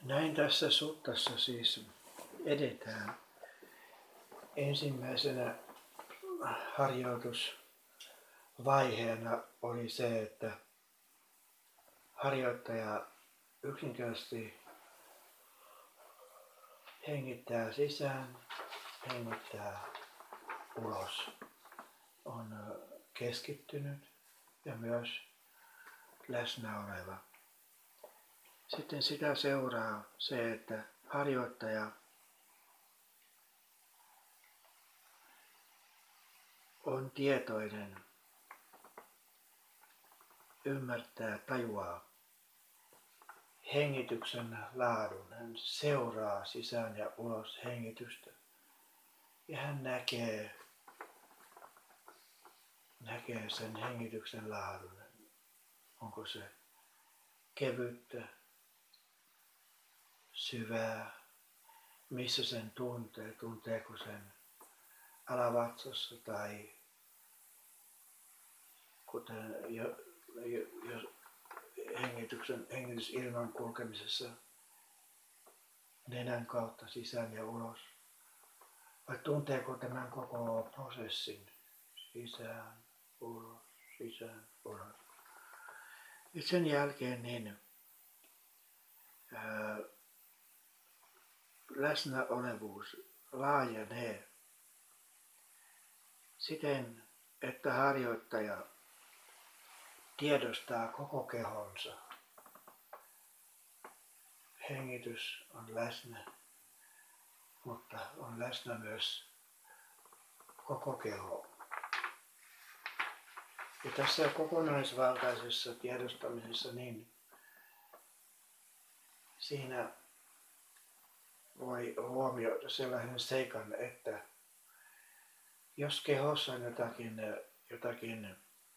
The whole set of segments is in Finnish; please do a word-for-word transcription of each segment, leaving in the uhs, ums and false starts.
Näin tässä suttassa siis edetään. Ensimmäisenä harjoitusvaiheena oli se, että harjoittaja yksinkertaisesti hengittää sisään, hengittää ulos. On keskittynyt ja myös läsnä oleva. Sitten sitä seuraa se, että harjoittaja on tietoinen, ymmärtää, tajuaa hengityksen laadun. Hän seuraa sisään ja ulos hengitystä ja hän näkee, näkee sen hengityksen laadun. Onko se kevyttä, syvää, missä sen tuntee, tunteeko sen alavatsassa tai kuten jo, jo, jo hengityksen, hengitysilman kulkemisessa nenän kautta sisään ja ulos. Vai tunteeko tämän koko prosessin sisään, ulos, sisään, ulos. Ja sen jälkeen niin ää, läsnäolevuus laajenee siten, että harjoittaja tiedostaa koko kehonsa. Hengitys on läsnä, mutta on läsnä myös koko keho. Ja tässä kokonaisvaltaisessa tiedostamisessa niin siinä voi huomioida sellaisen seikan, että jos kehossa on jotakin, jotakin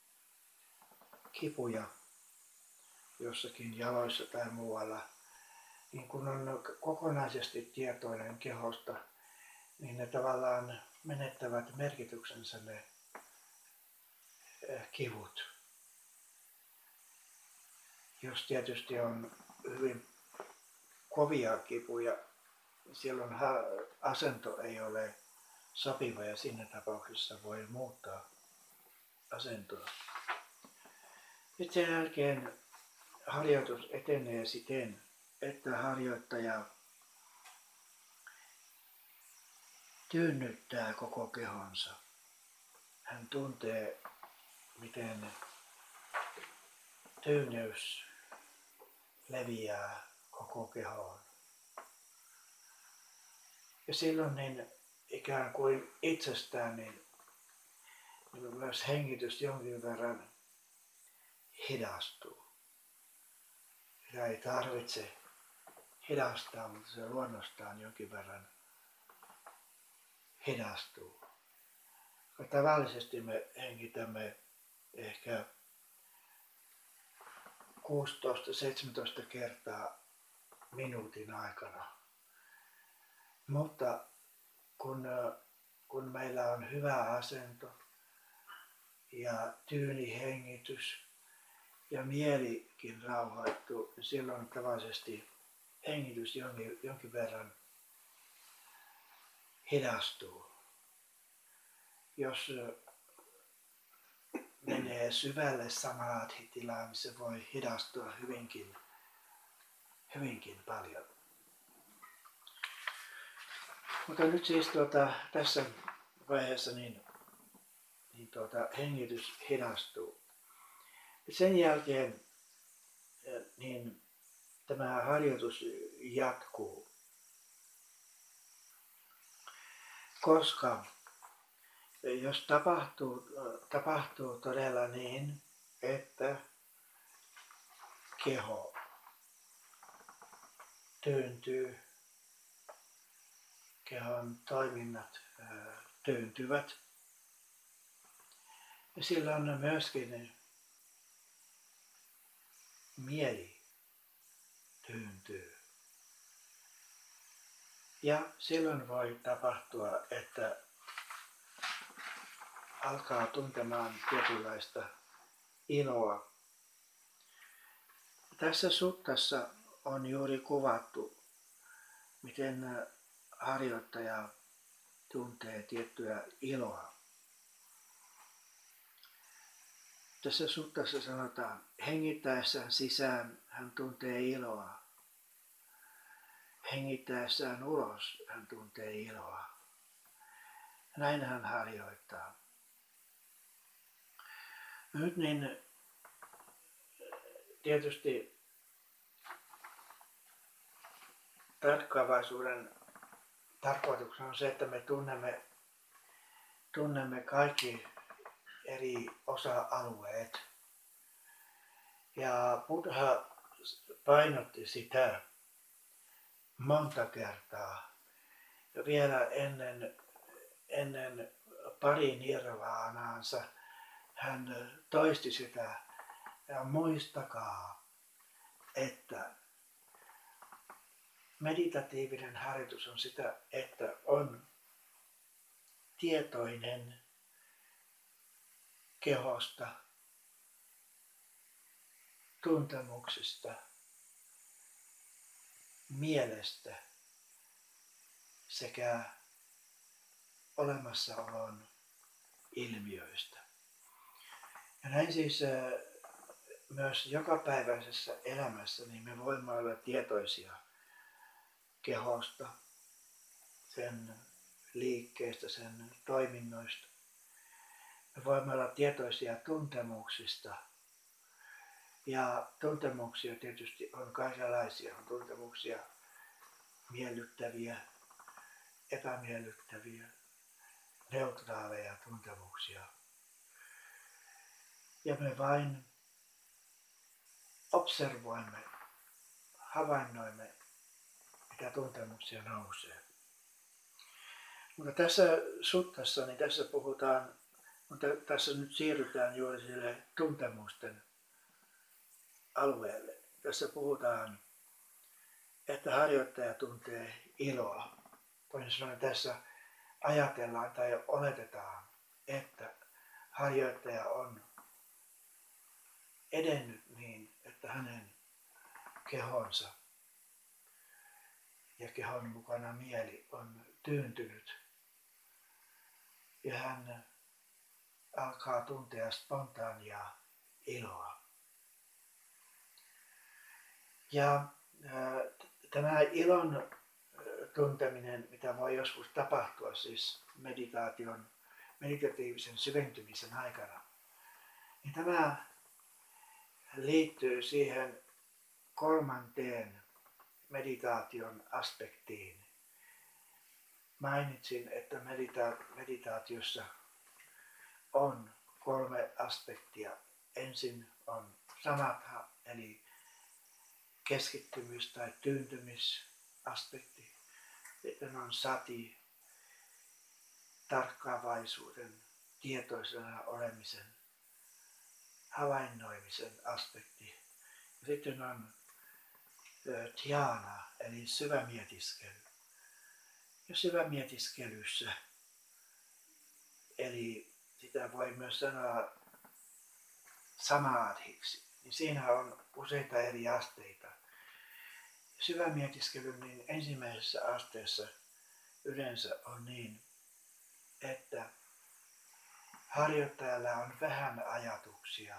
kipuja jossakin jaloissa tai muualla, niin kun on kokonaisesti tietoinen kehosta, niin ne tavallaan menettävät merkityksensä ne kivut. Jos tietysti on hyvin kovia kipuja, niin silloin asento ei ole sopiva ja siinä tapauksessa voi muuttaa asentoa. Sitten sen jälkeen harjoitus etenee siten, että harjoittaja tyynnyttää koko kehonsa. Hän tuntee, miten tyyneys leviää koko kehoon. Ja silloin niin ikään kuin itsestään niin, niin myös hengitys jonkin verran hidastuu. Sitä ei tarvitse hidastaa, mutta se luonnostaan jonkin verran hidastuu. Ja tavallisesti me hengitämme ehkä kuusitoista seitsemäntoista kertaa minuutin aikana. Mutta kun, kun meillä on hyvä asento ja tyyni hengitys ja mielikin rauhoittuu, niin silloin tavallisesti hengitys jonkin, jonkin verran hidastuu. Jos menee syvälle samadhi-tilaan, niin se voi hidastua hyvinkin, hyvinkin paljon. Mutta nyt siis tuota, tässä vaiheessa niin, niin tuota, hengitys hidastuu. Sen jälkeen niin tämä harjoitus jatkuu, koska jos tapahtuu, tapahtuu todella niin, että keho tyyntyy, kehon toiminnat tyyntyvät, ja silloin myöskin mieli tyyntyy. Ja silloin voi tapahtua, että alkaa tuntemaan tietynlaista iloa. Tässä suttassa on juuri kuvattu miten harjoittaja tuntee tiettyä iloa. Tässä suttassa sanotaan, hengittäessään sisään hän tuntee iloa. Hengittäessään ulos hän tuntee iloa. Näin hän harjoittaa. Nyt niin tietysti tarkkaavaisuuden tarkoituksena on se, että me tunnemme, tunnemme kaikki eri osa-alueet. Ja Buddha painotti sitä monta kertaa. Ja vielä ennen, ennen pari nirvaanaansa hän toisti sitä. Ja muistakaa, että meditatiivinen harjoitus on sitä, että on tietoinen kehosta, tuntemuksista, mielestä sekä olemassaolon ilmiöistä. Ja näin siis myös jokapäiväisessä elämässä niin me voimme olla tietoisia kehosta, sen liikkeestä, sen toiminnoista. Me voimme olla tietoisia tuntemuksista. Ja tuntemuksia tietysti on kaikenlaisia. On tuntemuksia miellyttäviä, epämiellyttäviä, neutraaleja tuntemuksia. Ja me vain observoimme, havainnoimme, mitä tuntemuksia nousee. Mutta tässä suttassa, niin tässä puhutaan, mutta tässä nyt siirrytään juuri sille tuntemusten alueelle. Tässä puhutaan, että harjoittaja tuntee iloa. Toisin sanoen tässä ajatellaan tai oletetaan, että harjoittaja on edennyt niin, että hänen kehonsa ja kehon mukana mieli on tyyntynyt. Ja hän alkaa tuntea spontaania iloa. Ja äh, tämä ilon äh, tunteminen, mitä voi joskus tapahtua siis meditaation, meditatiivisen syventymisen aikana, niin tämä liittyy siihen kolmanteen meditaation aspektiin. Mainitsin, että medita- meditaatiossa on kolme aspektia. Ensin on samatha, eli keskittymis- tai tyyntymisaspekti. Sitten on sati, tarkkaavaisuuden, tietoisena olemisen, havainnoimisen aspekti. Ja sitten on dhyana, eli syvämietiskely. Ja syvämietiskelyssä, eli sitä voi myös sanoa samadhiksi, niin siinä on useita eri asteita. Syvämietiskelyn niin ensimmäisessä asteessa yleensä on niin, että harjoittajalla on vähän ajatuksia.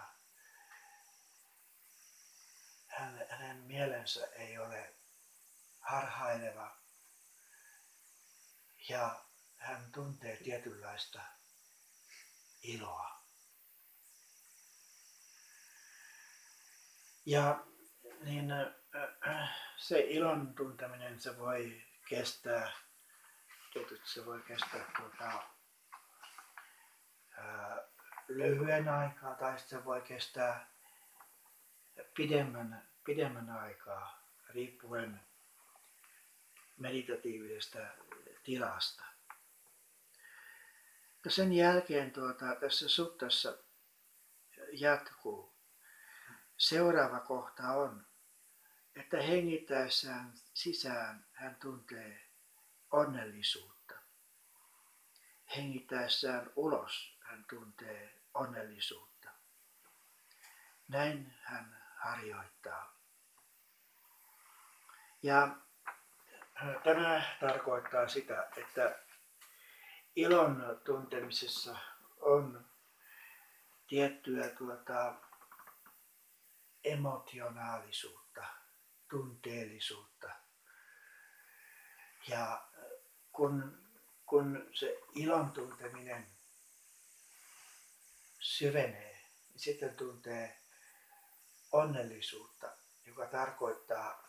Hän, hänen mielensä ei ole harhaileva ja hän tuntee tietynlaista iloa. Ja niin, se ilon tunteminen se voi kestää, tietysti se voi kestää tuota, ää, lyhyen aikaa tai se voi kestää pidemmän, pidemmän aikaa riippuen meditatiivisesta tilasta. Ja sen jälkeen tuota, tässä suttassa jatkuu. Seuraava kohta on, että hengittäessään sisään hän tuntee onnellisuutta. Hengittäessään ulos hän tuntee onnellisuutta. Näin hän harjoittaa. Ja Tämä tarkoittaa sitä, että ilon tuntemisessa on tiettyä tuota, emotionaalisuutta, tunteellisuutta. Ja kun, kun se ilon tunteminen syvenee, niin sitten tuntee onnellisuutta, joka tarkoittaa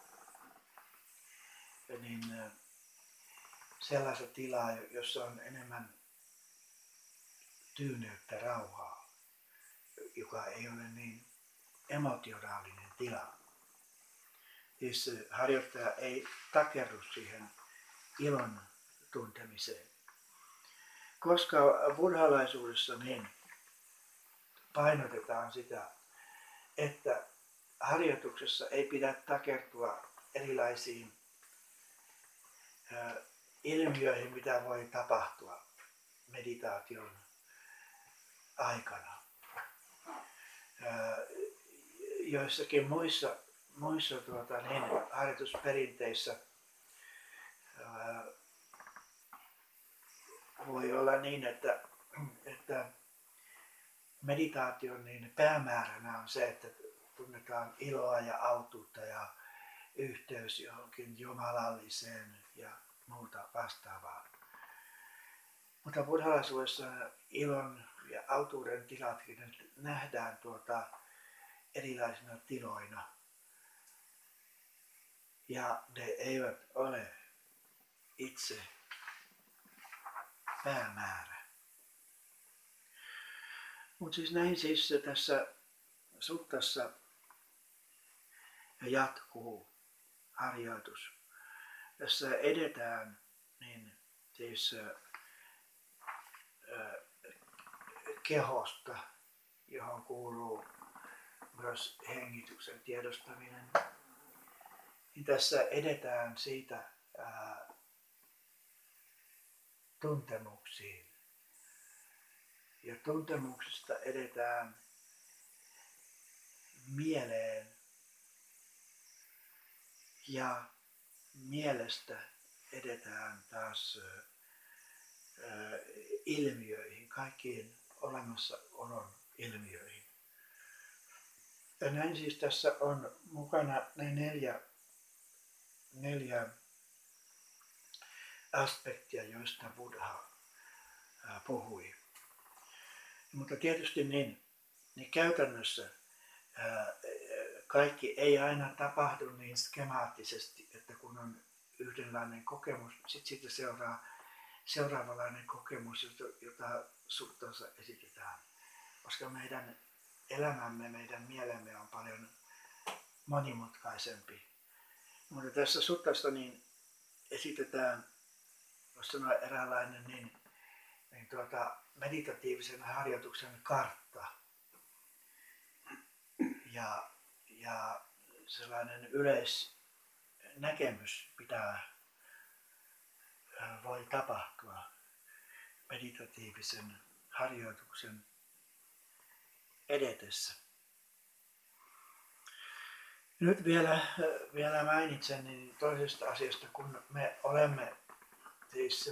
niin, sellaista tilaa, jossa on enemmän tyyneyttä, rauhaa, joka ei ole niin emotionaalinen tila. Siis harjoittaja ei takerru siihen ilon tuntemiseen. Koska buddhalaisuudessa niin painotetaan sitä, että harjoituksessa ei pidä takertua erilaisiin ä, ilmiöihin, mitä voi tapahtua meditaation aikana. Ä, joissakin muissa, muissa tuota, niin, harjoitusperinteissä ä, voi olla niin, että, että meditaation niin päämääränä on se, että tunnetaan iloa ja autuutta ja yhteys johonkin jumalalliseen ja muuta vastaavaa. Mutta buddhalaisuudessa ilon ja autuuden tilatkin nähdään tuota erilaisina tiloina. Ja ne eivät ole itse päämäärä. Mutta siis näin siis tässä suttassa jatkuu harjoitus. Tässä edetään niin siis ä, kehosta, johon kuuluu myös hengityksen tiedostaminen. Niin tässä edetään siitä ää, tuntemuksiin. Ja tuntemuksista edetään mieleen ja mielestä edetään taas ää, ilmiöihin, kaikkiin olemassaolon ilmiöihin. Ja näin siis tässä on mukana ne neljä, neljä aspektia, joista Buddha ää, puhui. Mutta tietysti niin, niin käytännössä ää, kaikki ei aina tapahdu niin skemaattisesti, että kun on yhdenlainen kokemus, sitten siitä seuraa seuraavanlainen kokemus, jota, jota suttassa esitetään. Koska meidän elämämme, meidän mielemme on paljon monimutkaisempi. Mutta tässä suttassa niin esitetään, voisi sanoa eräänlainen niin, niin tuota, meditatiivisen harjoituksen kartta. Ja, ja sellainen yleisnäkemys, mitä voi tapahtua meditatiivisen harjoituksen edetessä. Nyt vielä, vielä mainitsen niin toisesta asiasta, kun me olemme siis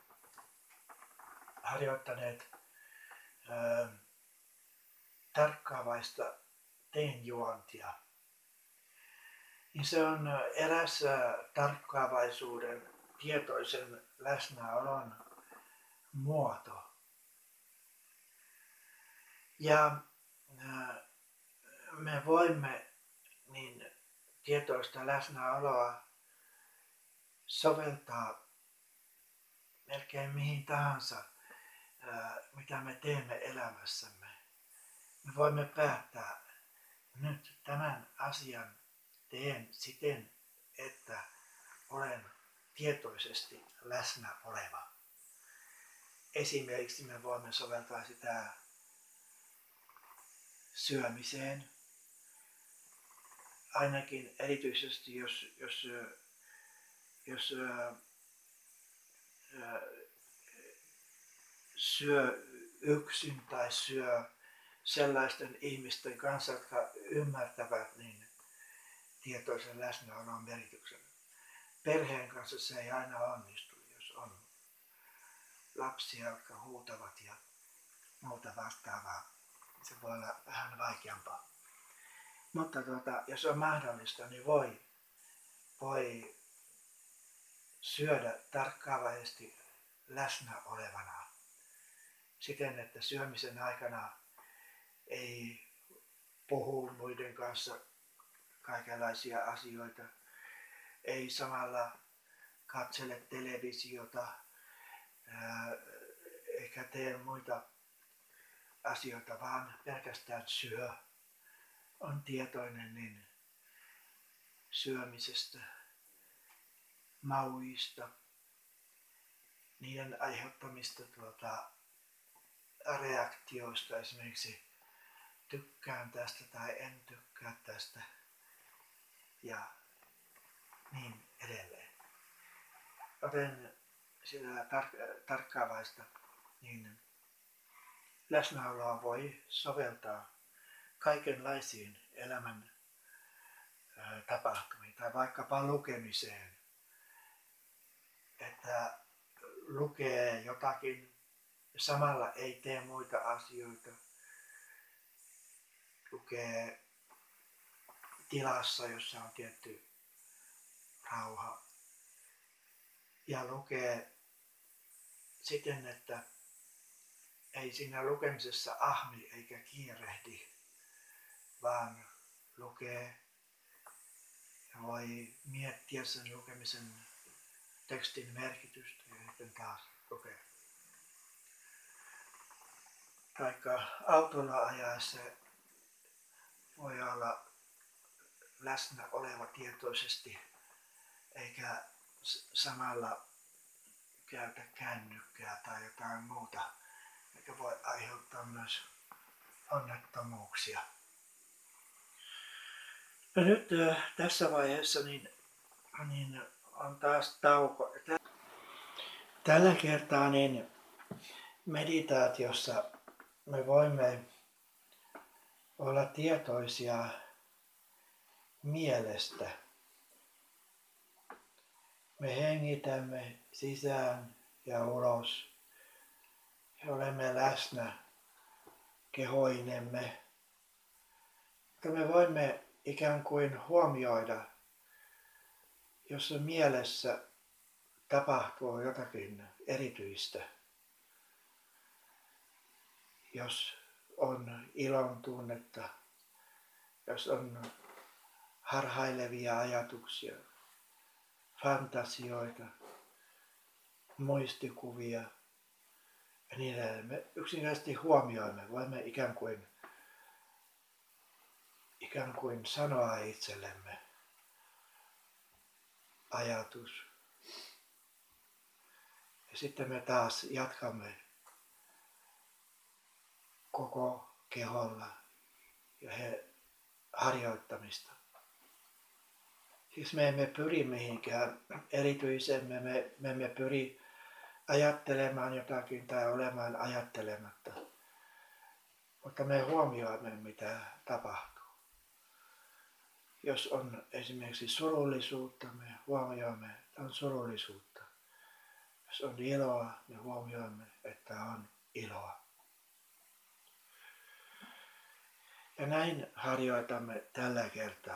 harjoittaneet ää, tarkkaavaista teenjuontia, niin se on eräs tarkkaavaisuuden tietoisen läsnäolon muoto. Ja me voimme niin tietoista läsnäoloa soveltaa melkein mihin tahansa, mitä me teemme elämässämme. Me voimme päättää, nyt tämän asian teen siten, että olen tietoisesti läsnä oleva. Esimerkiksi me voimme soveltaa sitä syömiseen, ainakin erityisesti jos, jos, jos syö yksin tai syö sellaisten ihmisten kanssa, jotka ymmärtävät niin tietoisen läsnäolon merkityksen. perheen kanssa se ei aina onnistu, jos on lapsia, jotka huutavat ja muuta vastaavaa. Se voi olla vähän vaikeampaa. Mutta tuota, jos on mahdollista, niin voi, voi syödä tarkkaavaisesti läsnä olevana. Siten, että syömisen aikana ei puhu muiden kanssa kaikenlaisia asioita, ei samalla katsele televisiota, ää, eikä tee muita asioita, vaan pelkästään syö. On tietoinen niin syömisestä, mauista, niiden aiheuttamista tuota, reaktioista, esimerkiksi tykkään tästä tai en tykkää tästä ja niin edelleen. Joten sitä tar- tarkkaavaista niin läsnäoloa voi soveltaa kaikenlaisiin elämän ää, tapahtumiin tai vaikkapa lukemiseen. Että lukee jotakin ja samalla ei tee muita asioita. Lukee tilassa, jossa on tietty rauha. Ja lukee siten, että ei siinä lukemisessa ahmi eikä kiirehdi, vaan lukee ja voi miettiä sen lukemisen tekstin merkitystä ja sitten taas lukee. Taikka autolla ajaessa voi olla läsnä oleva tietoisesti eikä samalla käytä kännykkää tai jotain muuta, mikä voi aiheuttaa myös onnettomuuksia. No nyt äh, tässä vaiheessa niin, niin on taas tauko. Tällä kertaa niin meditaatiossa me voimme olla tietoisia mielestä. Me hengitämme sisään ja ulos ja olemme läsnä kehoinemme. Mutta me voimme ikään kuin huomioida, jos mielessä tapahtuu jotakin erityistä. Jos on ilon tunnetta, jos on harhailevia ajatuksia, fantasioita, muistikuvia ja niin edelleen. Me yksinkertaisesti huomioimme, voimme ikään kuin, ikään kuin sanoa itsellemme ajatus. Ja sitten me taas jatkamme koko keholla ja he harjoittamista. Siis me emme pyri mihinkään erityiseen, me, me, me emme pyri ajattelemaan jotakin tai olemaan ajattelematta. Mutta me huomioimme, mitä tapahtuu. Jos on esimerkiksi surullisuutta, me huomioimme, että on surullisuutta. Jos on iloa, me huomioimme, että on iloa. Ja näin harjoitamme tällä kertaa.